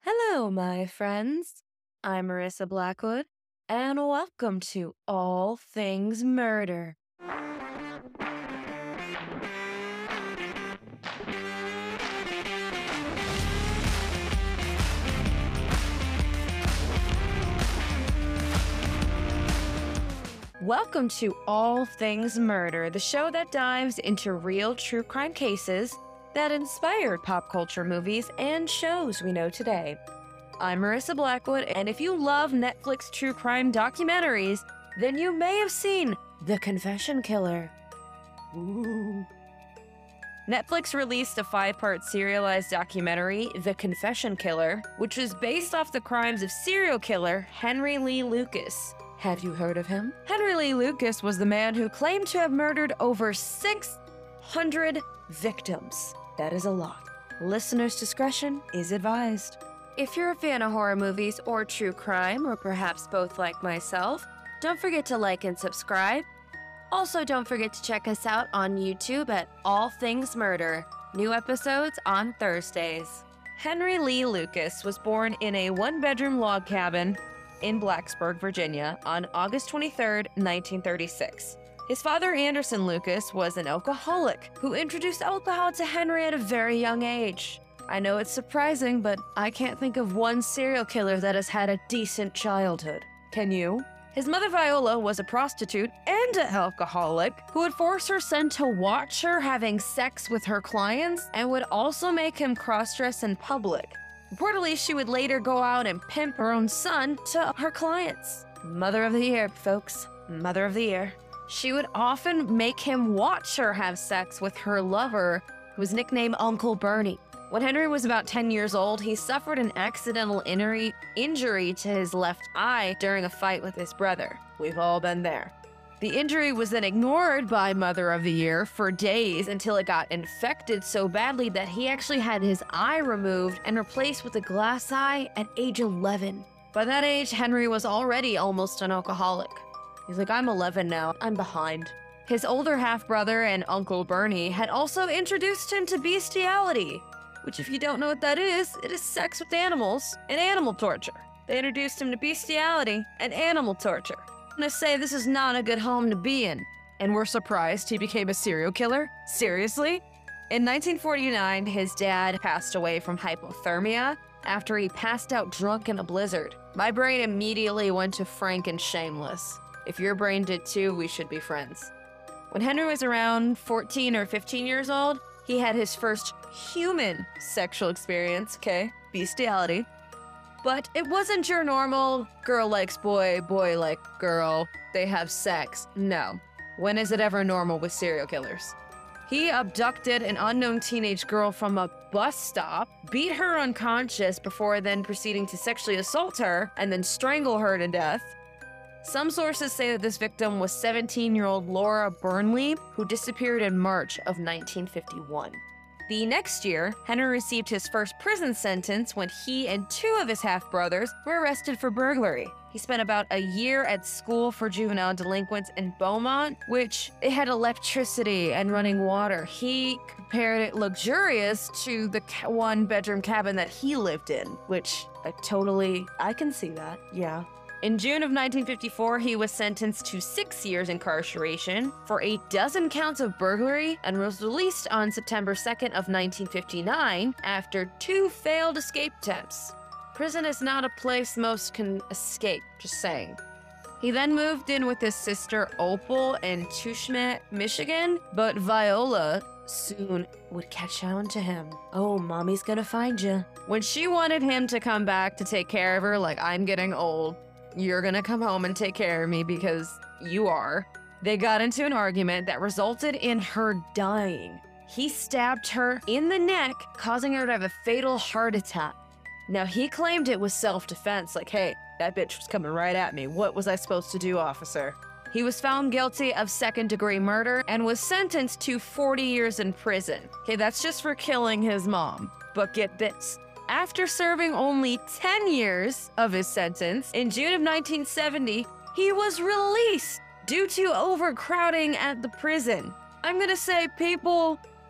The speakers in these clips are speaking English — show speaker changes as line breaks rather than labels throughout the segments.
Hello, my friends. I'm Marissa Blackwood, and welcome to All Things Murder. Welcome to All Things Murder, the show that dives into real true crime cases that inspired pop culture movies and shows we know today. I'm Marissa Blackwood, and if you love Netflix true crime documentaries, then you may have seen The Confession Killer. Ooh. Netflix released a 5-part serialized documentary, The Confession Killer, which was based off the crimes of serial killer Henry Lee Lucas. Have you heard of him? Henry Lee Lucas was the man who claimed to have murdered over 600 victims. That is a lot. Listener's discretion is advised. If you're a fan of horror movies or true crime, or perhaps both like myself, don't forget to like and subscribe. Also, don't forget to check us out on YouTube at All Things Murder. New episodes on Thursdays. Henry Lee Lucas was born in a one-bedroom log cabin in Blacksburg, Virginia, on August 23, 1936. His father, Anderson Lucas, was an alcoholic who introduced alcohol to Henry at a very young age. I know it's surprising, but I can't think of one serial killer that has had a decent childhood. Can you? His mother, Viola, was a prostitute and an alcoholic who would force her son to watch her having sex with her clients and would also make him cross-dress in public. Reportedly, she would later go out and pimp her own son to her clients. Mother of the year, folks. Mother of the year. She would often make him watch her have sex with her lover, who was nicknamed Uncle Bernie. When Henry was about 10 years old, he suffered an accidental injury to his left eye during a fight with his brother. We've all been there. The injury was then ignored by Mother of the Year for days until it got infected so badly that he actually had his eye removed and replaced with a glass eye at age 11. By that age, Henry was already almost an alcoholic. He's like, I'm 11 now, I'm behind. His older half-brother and Uncle Bernie had also introduced him to bestiality, which if you don't know what that is, it is sex with animals and animal torture. They introduced him to bestiality and animal torture. I'm gonna say this is not a good home to be in. And we're surprised he became a serial killer? Seriously? In 1949, his dad passed away from hypothermia after he passed out drunk in a blizzard. My brain immediately went to Frank and Shameless. If your brain did too, we should be friends. When Henry was around 14 or 15 years old, he had his first human sexual experience, bestiality. But it wasn't your normal girl likes boy, boy like girl, they have sex. No. When is it ever normal with serial killers? He abducted an unknown teenage girl from a bus stop, beat her unconscious before then proceeding to sexually assault her and then strangle her to death. Some sources say that this victim was 17-year-old Laura Burnley, who disappeared in March of 1951. The next year, Henry received his first prison sentence when he and 2 of his half-brothers were arrested for burglary. He spent about a year at school for juvenile delinquents in Beaumont, which it had electricity and running water. He compared it luxurious to the one-bedroom cabin that he lived in, which I can see that, yeah. In June of 1954, he was sentenced to 6 years incarceration for 12 counts of burglary and was released on September 2nd of 1959 after 2 failed escape attempts. Prison is not a place most can escape, just saying. He then moved in with his sister Opal in Tushnet, Michigan, but Viola soon would catch on to him. Oh, mommy's gonna find you. When she wanted him to come back to take care of her, like, I'm getting old, you're gonna come home and take care of me because you are. They got into an argument that resulted in her dying. He stabbed her in the neck, causing her to have a fatal heart attack. Now, he claimed it was self-defense, like, hey, that bitch was coming right at me. What was I supposed to do, officer? He was found guilty of second-degree murder and was sentenced to 40 years in prison. Okay, that's just for killing his mom. But get this. After serving only 10 years of his sentence, in June of 1970, he was released due to overcrowding at the prison. I'm gonna say people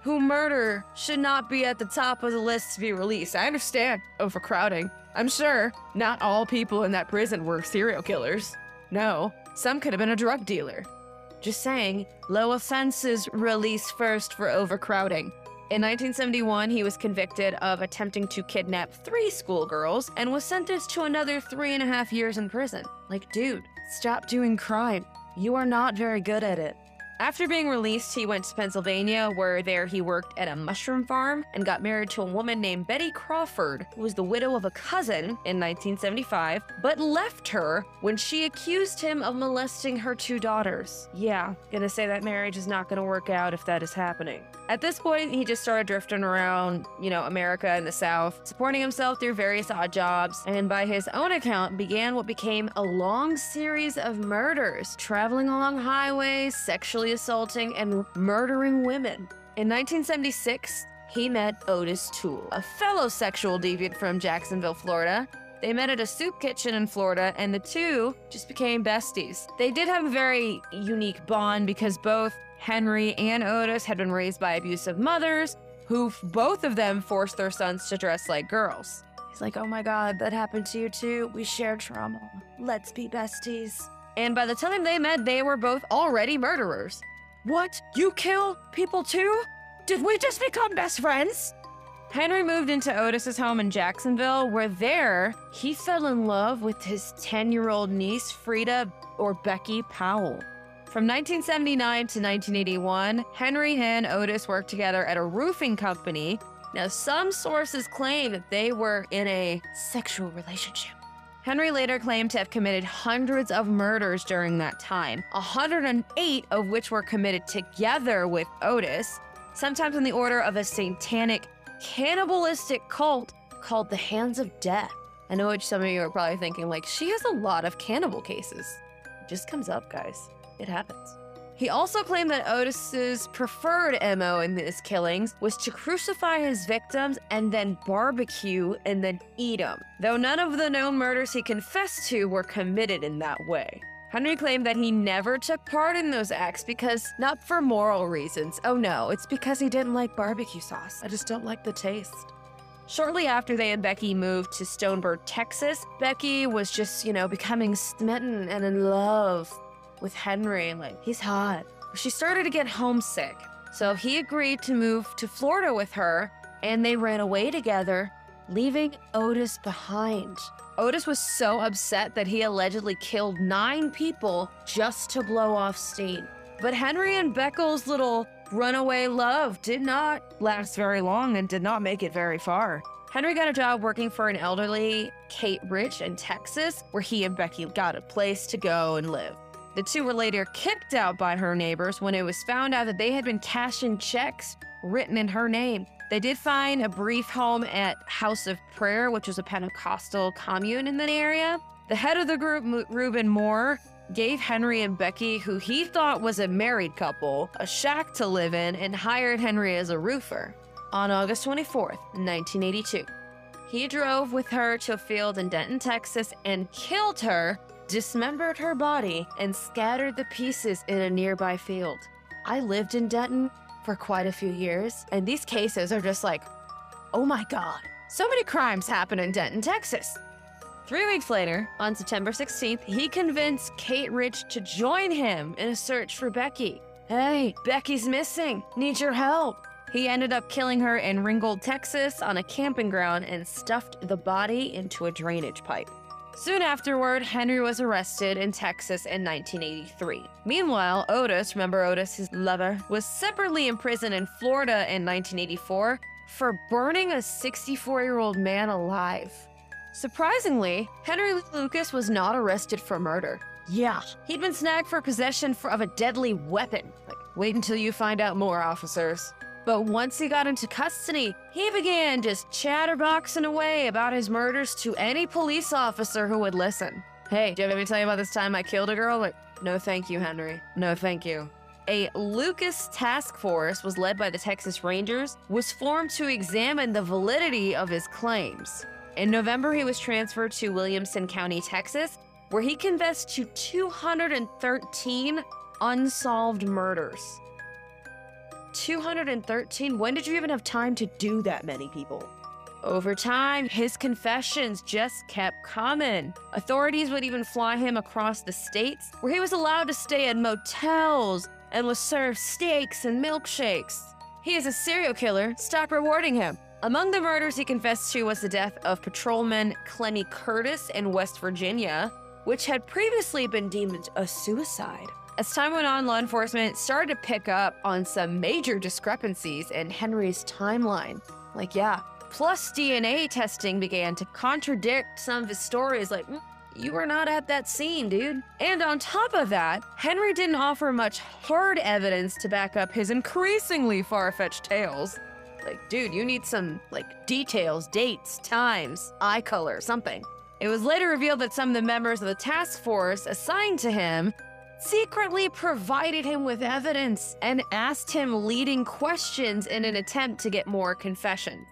who murder should not be at the top of the list to be released. I understand overcrowding. I'm sure not all people in that prison were serial killers. No, some could have been a drug dealer. Just saying, low offenses released first for overcrowding. In 1971, he was convicted of attempting to kidnap 3 schoolgirls and was sentenced to another 3.5 years in prison. Like, dude, stop doing crime. You are not very good at it. After being released, he went to Pennsylvania, where there he worked at a mushroom farm and got married to a woman named Betty Crawford, who was the widow of a cousin in 1975, but left her when she accused him of molesting her 2 daughters. Yeah, gonna say that marriage is not gonna work out if that is happening. At this point, he just started drifting around, America and the South, supporting himself through various odd jobs, and by his own account, began what became a long series of murders, traveling along highways, sexually assaulting and murdering women. In 1976, he met Otis Toole, a fellow sexual deviant from Jacksonville, Florida. They met at a soup kitchen in Florida, and the two just became besties. They did have a very unique bond because both Henry and Otis had been raised by abusive mothers, who both of them forced their sons to dress like girls. He's like, oh my God, that happened to you too. We share trauma. Let's be besties. And by the time they met, they were both already murderers. What? You kill people too? Did we just become best friends? Henry moved into Otis's home in Jacksonville, where there, he fell in love with his 10-year-old niece, Frida, or Becky Powell. From 1979 to 1981, Henry and Otis worked together at a roofing company. Now, some sources claim that they were in a sexual relationship. Henry later claimed to have committed hundreds of murders during that time, 108 of which were committed together with Otis, sometimes in the order of a satanic, cannibalistic cult called the Hands of Death. I know what some of you are probably thinking, like, she has a lot of cannibal cases. It just comes up, guys. It happens. He also claimed that Otis's preferred MO in his killings was to crucify his victims and then barbecue and then eat them, though none of the known murders he confessed to were committed in that way. Henry claimed that he never took part in those acts because, not for moral reasons. Oh no, it's because he didn't like barbecue sauce. I just don't like the taste. Shortly after they and Becky moved to Stoneburg, Texas, Becky was just, becoming smitten and in love with Henry. Like, he's hot. She started to get homesick, so he agreed to move to Florida with her, and they ran away together, leaving Otis behind. Otis was so upset that he allegedly killed 9 people just to blow off steam. But Henry and Beckel's little runaway love did not last very long and did not make it very far. Henry got a job working for an elderly Kate Rich in Texas, where he and Becky got a place to go and live. The two were later kicked out by her neighbors when it was found out that they had been cashing checks written in her name. They did find a brief home at House of Prayer, which was a Pentecostal commune in the area. The head of the group, Reuben Moore, gave Henry and Becky, who he thought was a married couple, a shack to live in and hired Henry as a roofer. On August 24th, 1982, he drove with her to a field in Denton, Texas, and killed her, dismembered her body, and scattered the pieces in a nearby field. I lived in Denton for quite a few years, and these cases are just like, oh my God, so many crimes happen in Denton, Texas. 3 weeks later, on September 16th, he convinced Kate Rich to join him in a search for Becky. Hey, Becky's missing. Need your help. He ended up killing her in Ringgold, Texas on a camping ground and stuffed the body into a drainage pipe. Soon afterward, Henry was arrested in Texas in 1983. Meanwhile, Otis, remember Otis, his lover, was separately imprisoned in Florida in 1984 for burning a 64-year-old man alive. Surprisingly, Henry Lee Lucas was not arrested for murder. Yeah, he'd been snagged for possession of a deadly weapon. Like, wait until you find out more, officers. But once he got into custody, he began just chatterboxing away about his murders to any police officer who would listen. Hey, do you have me tell you about this time I killed a girl? Like, no thank you, Henry. No thank you. A Lucas task force was led by the Texas Rangers, was formed to examine the validity of his claims. In November, he was transferred to Williamson County, Texas, where he confessed to 213 unsolved murders. 213? When did you even have time to do that many people? Over time, his confessions just kept coming. Authorities would even fly him across the states, where he was allowed to stay at motels and was served steaks and milkshakes. He is a serial killer. Stop rewarding him. Among the murders he confessed to was the death of patrolman Clenny Curtis in West Virginia, which had previously been deemed a suicide. As time went on, law enforcement started to pick up on some major discrepancies in Henry's timeline. Plus DNA testing began to contradict some of his stories, you were not at that scene, dude. And on top of that, Henry didn't offer much hard evidence to back up his increasingly far-fetched tales. Dude, you need some, details, dates, times, eye color, something. It was later revealed that some of the members of the task force assigned to him secretly provided him with evidence and asked him leading questions in an attempt to get more confessions.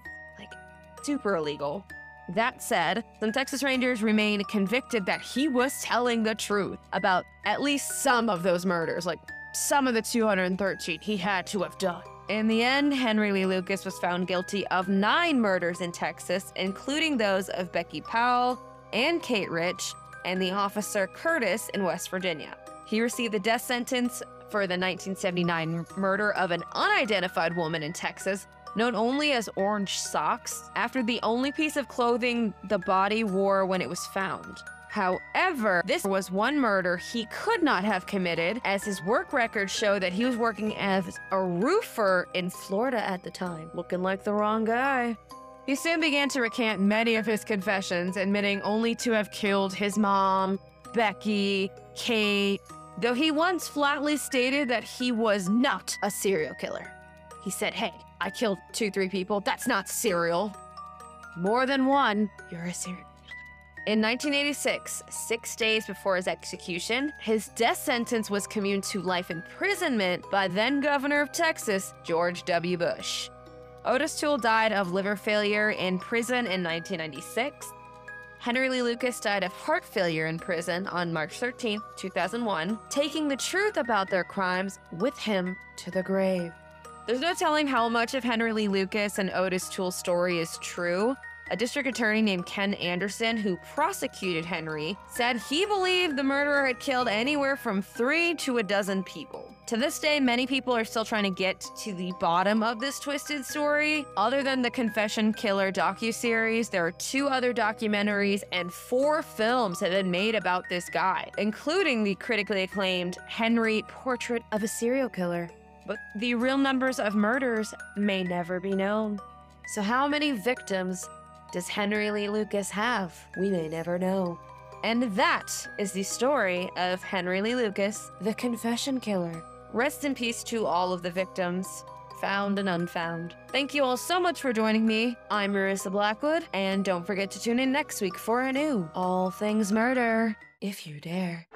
Super illegal. That said, some Texas Rangers remained convicted that he was telling the truth about at least some of those murders, some of the 213 he had to have done. In the end, Henry Lee Lucas was found guilty of 9 murders in Texas, including those of Becky Powell and Kate Rich and the officer Curtis in West Virginia. He received the death sentence for the 1979 murder of an unidentified woman in Texas, known only as Orange Socks, after the only piece of clothing the body wore when it was found. However, this was one murder he could not have committed, as his work records show that he was working as a roofer in Florida at the time. Looking like the wrong guy. He soon began to recant many of his confessions, admitting only to have killed his mom, Becky, Kate, though he once flatly stated that he was not a serial killer. He said, hey, I killed 2-3 people. That's not serial. More than one, you're a serial killer. In 1986, 6 days before his execution, his death sentence was commuted to life imprisonment by then Governor of Texas, George W. Bush. Otis Toole died of liver failure in prison in 1996. Henry Lee Lucas died of heart failure in prison on March 13, 2001, taking the truth about their crimes with him to the grave. There's no telling how much of Henry Lee Lucas and Otis Toole's story is true. A district attorney named Ken Anderson, who prosecuted Henry, said he believed the murderer had killed anywhere from 3 to a dozen people. To this day, many people are still trying to get to the bottom of this twisted story. Other than the Confession Killer docuseries, there are 2 other documentaries and 4 films have been made about this guy, including the critically acclaimed Henry Portrait of a Serial Killer. But the real numbers of murders may never be known. So how many victims does Henry Lee Lucas have? We may never know. And that is the story of Henry Lee Lucas, the Confession Killer. Rest in peace to all of the victims, found and unfound. Thank you all so much for joining me. I'm Marissa Blackwood, and don't forget to tune in next week for a new All Things Murder, if you dare.